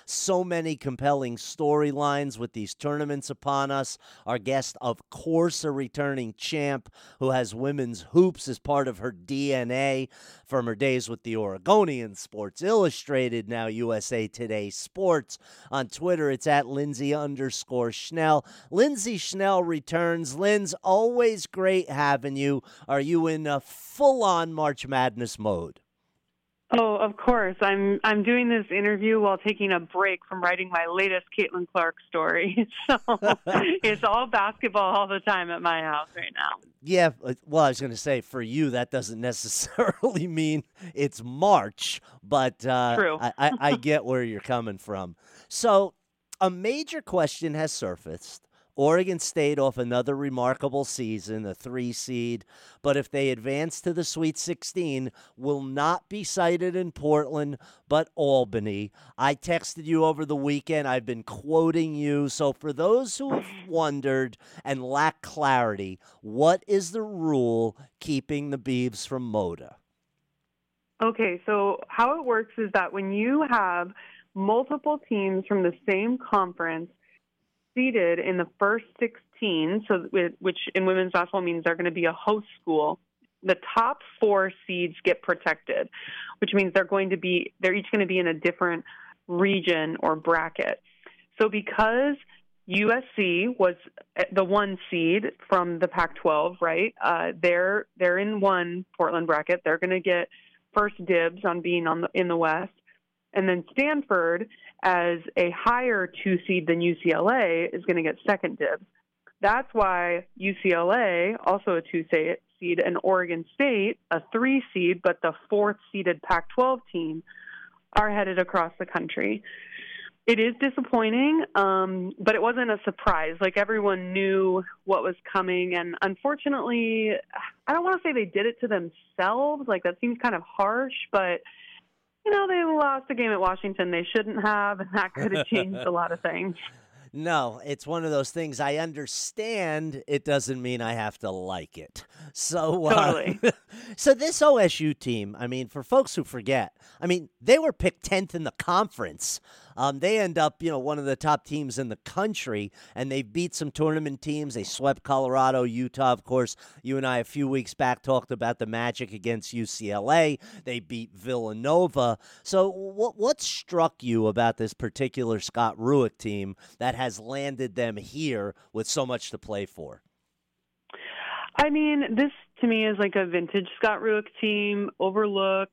So many compelling storylines with these tournaments upon us. Our guest, of course, a returning champ who has women's hoops as part of her DNA from her days with the Oregonian, Sports Illustrated, now USA Today Sports. On Twitter, it's at Lindsay_Schnell. Lindsay Schnell returns. Linz, always great having you. Are you in a full-on March Madness mode? Oh, of course. I'm doing this interview while taking a break from writing my latest Caitlin Clark story. So it's all basketball all the time at my house right now. Yeah, well, I was going to say, for you, that doesn't necessarily mean it's March, but True. I get where you're coming from. So a major question has surfaced. Oregon State off another remarkable season, a 3 seed, but if they advance to the Sweet 16, will not be cited in Portland, but Albany. I texted you over the weekend. I've been quoting you. So for those who have wondered and lack clarity, what is the rule keeping the Beavs from Moda? Okay, so how it works is that when you have multiple teams from the same conference seeded in the first 16, which in women's basketball means they're going to be a host school, the top 4 seeds get protected, which means they're each going to be in a different region or bracket. So because USC was the 1 seed from the Pac-12, right? They're in 1 Portland bracket. They're going to get first dibs on being in the West. And then Stanford, as a higher 2 seed than UCLA, is going to get second dibs. That's why UCLA, also a 2 seed, and Oregon State, a 3 seed, but the 4th seeded Pac-12 team, are headed across the country. It is disappointing, but it wasn't a surprise. Like, everyone knew what was coming, and unfortunately, I don't want to say they did it to themselves. Like, that seems kind of harsh, but they lost a game at Washington they shouldn't have, and that could have changed a lot of things. No, it's one of those things. I understand. It doesn't mean I have to like it. So, Totally. So this OSU team, I mean, for folks who forget, I mean, they were picked 10th in the conference. They end up, one of the top teams in the country, and they beat some tournament teams. They swept Colorado, Utah. Of course, you and I a few weeks back talked about the Magic against UCLA. They beat Villanova. So what struck you about this particular Scott Rueck team that has landed them here with so much to play for? I mean, this to me is like a vintage Scott Rueck team, overlooked,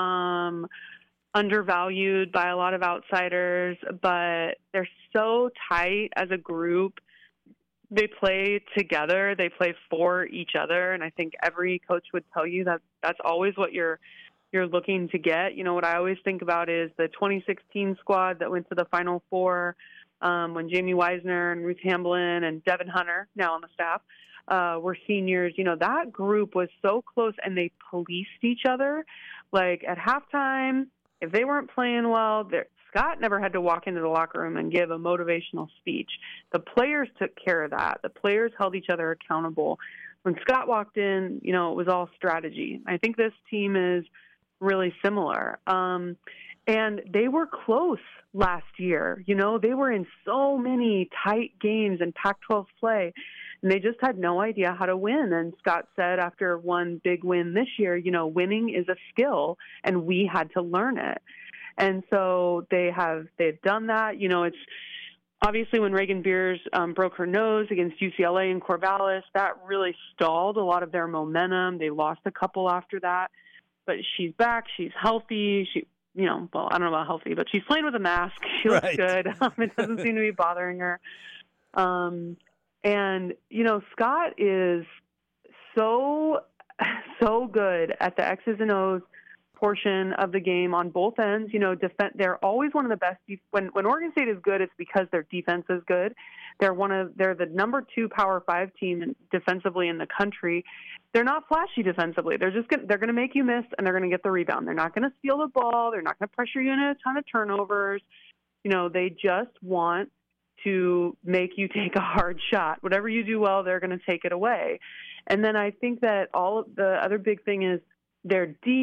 undervalued by a lot of outsiders, but they're so tight as a group. They play together. They play for each other, and I think every coach would tell you that that's always what you're looking to get. What I always think about is the 2016 squad that went to the Final Four when Jamie Wisner and Ruth Hamblin and Devin Hunter, now on the staff, were seniors. That group was so close, and they policed each other. Like, at halftime, if they weren't playing well, Scott never had to walk into the locker room and give a motivational speech. The players took care of that. The players held each other accountable. When Scott walked in, it was all strategy. I think this team is really similar. And they were close last year. They were in so many tight games in Pac-12 play, and they just had no idea how to win. And Scott said after one big win this year, winning is a skill, and we had to learn it. And so they've done that. It's obviously when Reagan Beers broke her nose against UCLA and Corvallis, that really stalled a lot of their momentum. They lost a couple after that, but she's back. She's healthy. Well, I don't know about healthy, but she's playing with a mask. She looks good. It doesn't seem to be bothering her. And, Scott is so good at the X's and O's portion of the game on both ends. They're always one of the best. When Oregon State is good, it's because their defense is good. They're the number 2 Power 5 team defensively in the country. They're not flashy defensively. They're going to make you miss, and they're going to get the rebound. They're not going to steal the ball. They're not going to pressure you into a ton of turnovers. They just want to make you take a hard shot. Whatever you do well, they're going to take it away. And then I think that all of the other big thing is they're deep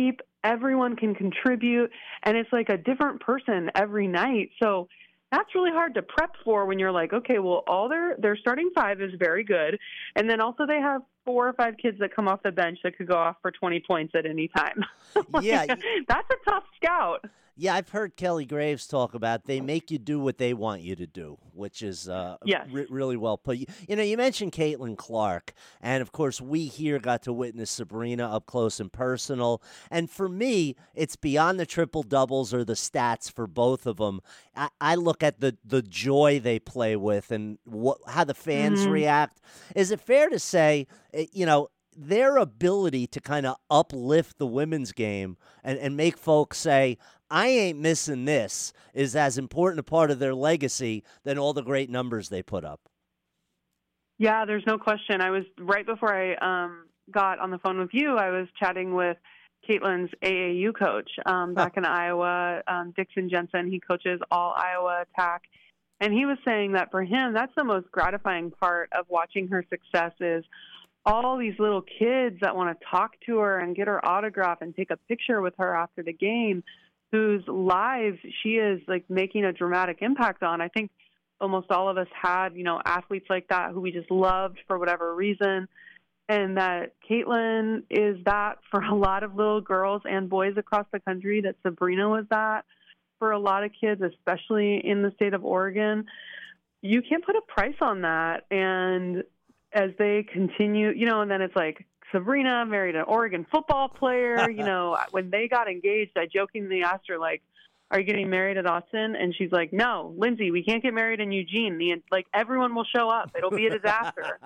everyone can contribute, and it's like a different person every night. So that's really hard to prep for when you're like, okay, well, all their starting five is very good, and then also they have 4 or 5 kids that come off the bench that could go off for 20 points at any time. Yeah. That's a tough scout. Yeah, I've heard Kelly Graves talk about they make you do what they want you to do, which is Yes. really well put. You mentioned Caitlin Clark, and of course we here got to witness Sabrina up close and personal. And for me, it's beyond the triple doubles or the stats for both of them. I look at the joy they play with and how the fans react. Is it fair to say, their ability to kind of uplift the women's game and make folks say, I ain't missing this, is as important a part of their legacy than all the great numbers they put up? Yeah, there's no question. I was right before I got on the phone with you, I was chatting with Caitlin's AAU coach back in Iowa, Dixon Jensen. He coaches all Iowa attack. And he was saying that for him, that's the most gratifying part of watching her success is all these little kids that want to talk to her and get her autograph and take a picture with her after the game, whose lives she is like making a dramatic impact on. I think almost all of us had, athletes like that who we just loved for whatever reason. And that Caitlin is that for a lot of little girls and boys across the country, that Sabrina was that for a lot of kids, especially in the state of Oregon. You can't put a price on that. And as they continue, and then it's like, Sabrina married an Oregon football player. When they got engaged, I jokingly asked her, like, are you getting married at Austin? And she's like, no, Lindsay, we can't get married in Eugene. Everyone will show up. It'll be a disaster.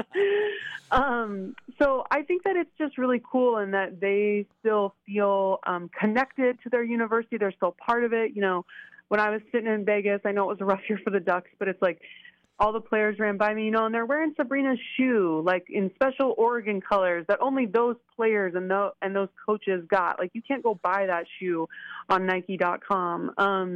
So I think that it's just really cool and that they still feel connected to their university. They're still part of it. When I was sitting in Vegas, I know it was a rough year for the Ducks, but it's like, all the players ran by me, and they're wearing Sabrina's shoe, like in special Oregon colors that only those players and those coaches got. Like, you can't go buy that shoe on Nike.com.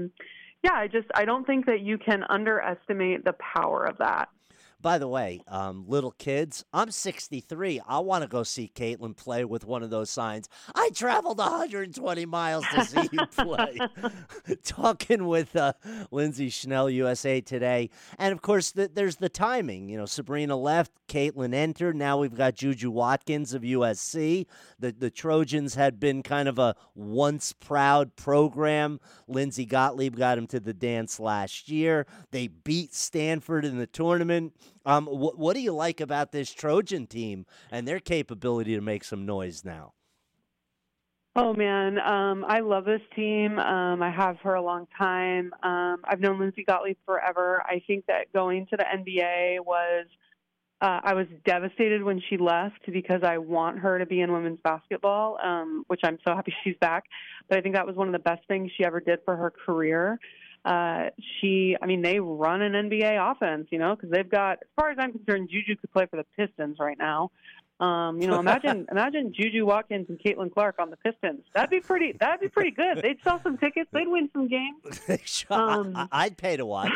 I don't think that you can underestimate the power of that. By the way, little kids, I'm 63. I want to go see Caitlin play with one of those signs. I traveled 120 miles to see you play. Talking with Lindsay Schnell, USA Today. And, of course, there's the timing. Sabrina left, Caitlin entered. Now we've got Juju Watkins of USC. The Trojans had been kind of a once proud program. Lindsay Gottlieb got him to the dance last year. They beat Stanford in the tournament. What do you like about this Trojan team and their capability to make some noise now? Oh, man, I love this team. I have for a long time. I've known Lindsay Gottlieb forever. I think that going to the NBA was I was devastated when she left because I want her to be in women's basketball, which I'm so happy she's back. But I think that was one of the best things she ever did for her career. They run an NBA offense, because they've got, as far as I'm concerned, Juju could play for the Pistons right now. Imagine Juju Watkins and Caitlin Clark on the Pistons. That'd be pretty good. They'd sell some tickets. They'd win some games. I'd pay to watch.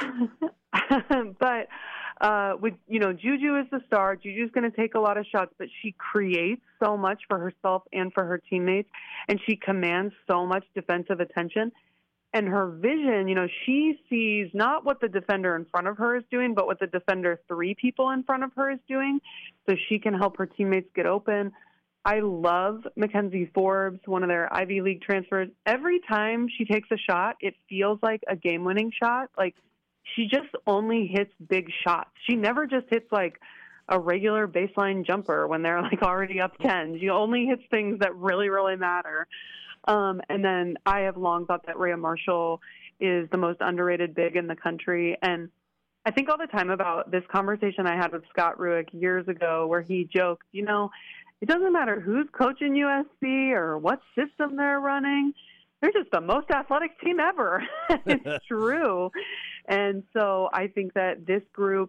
But with Juju is the star. Juju's going to take a lot of shots, but she creates so much for herself and for her teammates, and she commands so much defensive attention. And her vision, she sees not what the defender in front of her is doing, but what the defender 3 people in front of her is doing, so she can help her teammates get open. I love Mackenzie Forbes, one of their Ivy League transfers. Every time she takes a shot, it feels like a game-winning shot. Like, she just only hits big shots. She never just hits, like, a regular baseline jumper when they're, like, already up 10. She only hits things that really, really matter. And then I have long thought that Rhea Marshall is the most underrated big in the country. And I think all the time about this conversation I had with Scott Ruick years ago where he joked, it doesn't matter who's coaching USC or what system they're running. They're just the most athletic team ever. It's true. And so I think that this group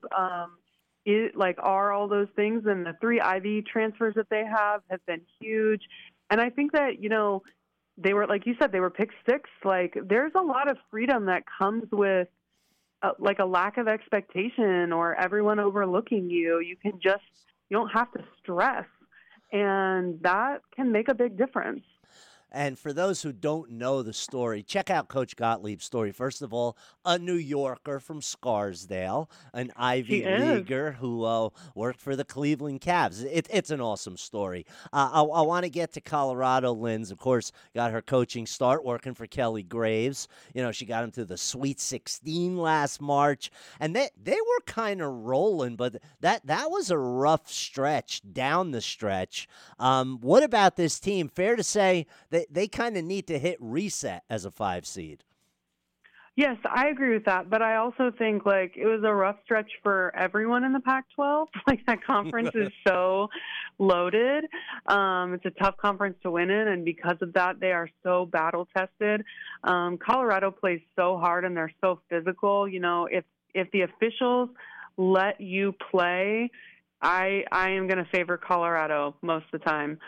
are all those things. And the 3 Ivy transfers that they have been huge. And I think that, they were, like you said, they were pick 6. Like, there's a lot of freedom that comes with a lack of expectation or everyone overlooking you. You don't have to stress, and that can make a big difference. And for those who don't know the story, check out Coach Gottlieb's story. First of all, a New Yorker from Scarsdale, an She Ivy is. Leaguer who worked for the Cleveland Cavs. It's an awesome story. I want to get to Colorado. Lynn's, of course, got her coaching start working for Kelly Graves. You know, she got him to the Sweet 16 last March, and they were kind of rolling, but that was a rough stretch down the stretch. What about this team? Fair to say they kind of need to hit reset as a 5 seed. Yes, I agree with that, but I also think like it was a rough stretch for everyone in the Pac-12. Like that conference is so loaded. It's a tough conference to win in, and because of that, they are so battle tested. Colorado plays so hard and they're so physical. You know, if the officials let you play, I am going to favor Colorado most of the time.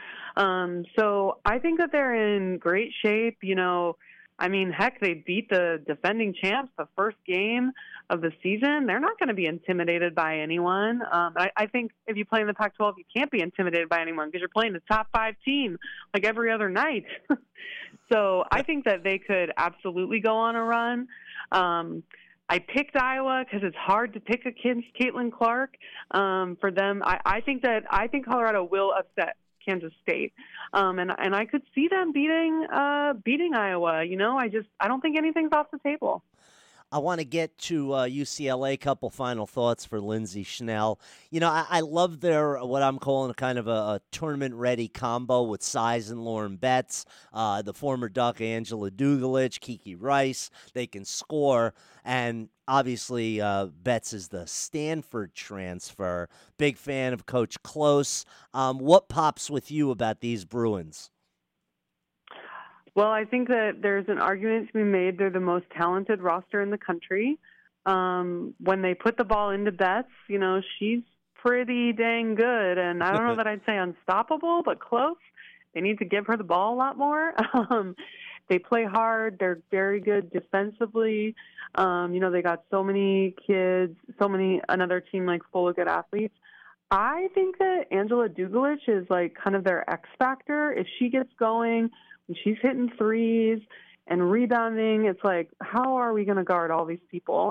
So I think that they're in great shape. You know, I mean, heck, they beat the defending champs the first game of the season. They're not going to be intimidated by anyone. I think if you play in the Pac-12, you can't be intimidated by anyone because you're playing the top 5 team like every other night. So I think that they could absolutely go on a run. I picked Iowa because it's hard to pick against Caitlin Clark. For them, I think Colorado will upset Kansas State, and I could see them beating Iowa. You know, I don't think anything's off the table. I want to get to UCLA. Couple final thoughts for Lindsey Schnell. You know, I love their what I'm calling kind of a tournament-ready combo with Size and Lauren Betts, the former Duck Angela Dugalich, Kiki Rice. They can score, and obviously Betts is the Stanford transfer. Big fan of Coach Close. What pops with you about these Bruins? Well, I think that there's an argument to be made. They're the most talented roster in the country. When they put the ball into Betts, you know, she's pretty dang good. And I don't know that I'd say unstoppable, but close. They need to give her the ball a lot more. They play hard. They're very good defensively. You know, they got so many kids, another team like full of good athletes. I think that Angela Dugalich is like kind of their X factor. If she gets going, when she's hitting threes and rebounding, it's like, how are we going to guard all these people?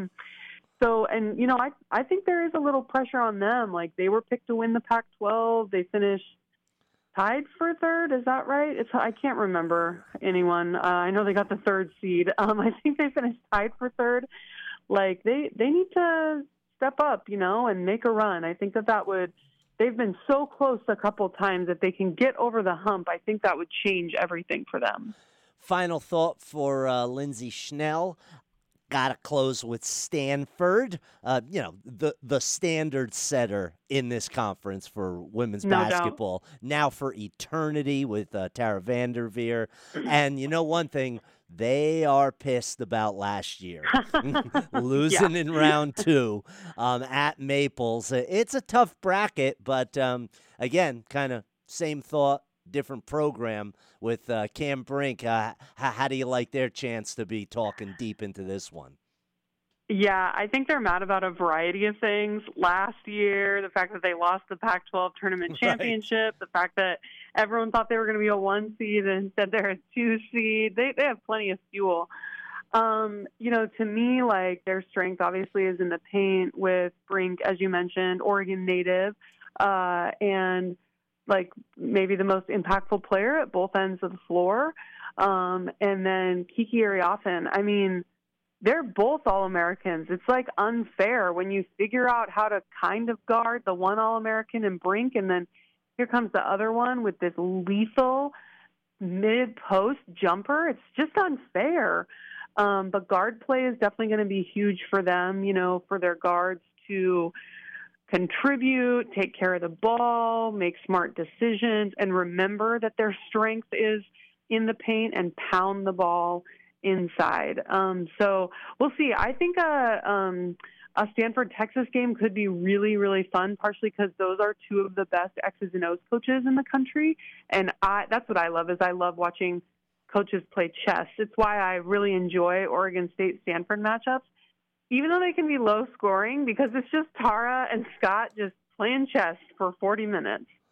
And you know, I think there is a little pressure on them. Like they were picked to win the Pac-12. They finished tied for third. Is that right? I can't remember anyone. I know they got the 3rd seed. I think they finished tied for third. Like they need to step up, you know, and make a run. I think that would. They've been so close a couple times. If they can get over the hump, I think that would change everything for them. Final thought for Lindsey Schnell. Got to close with Stanford. You know, the standard setter in this conference for women's basketball. Doubt. Now for eternity with Tara Vanderveer. And you know one thing, they are pissed about last year. Losing in round 2 at Maples. It's a tough bracket, but again, kind of same thought, different program with Cam Brink. How do you like their chance to be talking deep into this one? Yeah, I think they're mad about a variety of things. Last year, the fact that they lost the Pac-12 tournament championship, the fact that everyone thought they were going to be a 1 seed and instead they're a 2 seed. They have plenty of fuel. You know, to me, like their strength obviously is in the paint with Brink, as you mentioned, Oregon native, and like maybe the most impactful player at both ends of the floor. And then Kiki Ariafen. I mean, they're both All-Americans. It's like unfair when you figure out how to kind of guard the one All-American in Brink, and then here comes the other one with this lethal mid-post jumper. It's just unfair. But guard play is definitely going to be huge for them, you know, for their guards to contribute, take care of the ball, make smart decisions, and remember that their strength is in the paint and pound the ball inside. So we'll see. I think a Stanford-Texas game could be really, really fun, partially because those are 2 of the best X's and O's coaches in the country. And that's what I love, is I love watching coaches play chess. It's why I really enjoy Oregon State-Stanford matchups, even though they can be low scoring, because it's just Tara and Scott just playing chess for 40 minutes.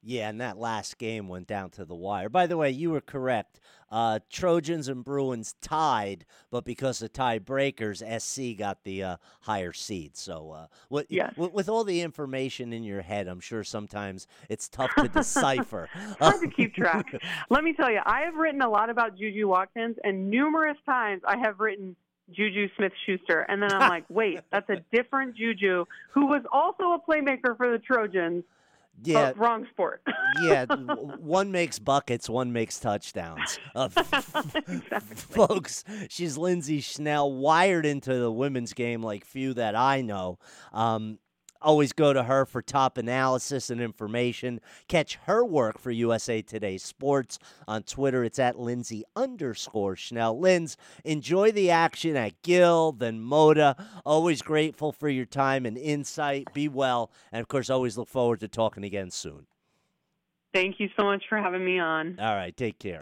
Yeah, and that last game went down to the wire. By the way, you were correct. Trojans and Bruins tied, but because of tiebreakers, SC got the higher seed. So, Yes. with all the information in your head, I'm sure sometimes it's tough to decipher. Hard to keep track. Let me tell you, I have written a lot about Juju Watkins, and numerous times I have written Juju Smith-Schuster, and then I'm like, wait, that's a different Juju who was also a playmaker for the Trojans. Yeah, Wrong sport. yeah. One makes buckets, one makes touchdowns. Exactly. Folks, she's Lindsay Schnell, wired into the women's game like few that I know. Always go to her for top analysis and information. Catch her work for USA Today Sports on Twitter. It's at Lindsay_Schnell. Linz, enjoy the action at Gill, then Moda. Always grateful for your time and insight. Be well. And, of course, always look forward to talking again soon. Thank you so much for having me on. All right. Take care.